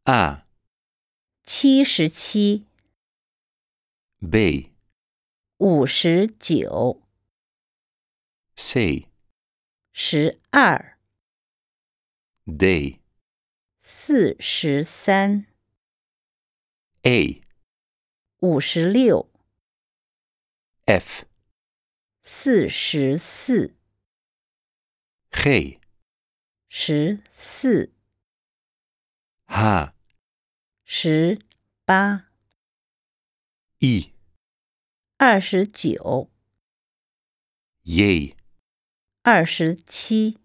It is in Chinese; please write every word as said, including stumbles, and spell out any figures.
A 七十七、 B 五十九、 C 十二、 D 四十三、 A 五十六、 F 四十四、 G 十四、 H 十八、 I 二十九、 J 二十七。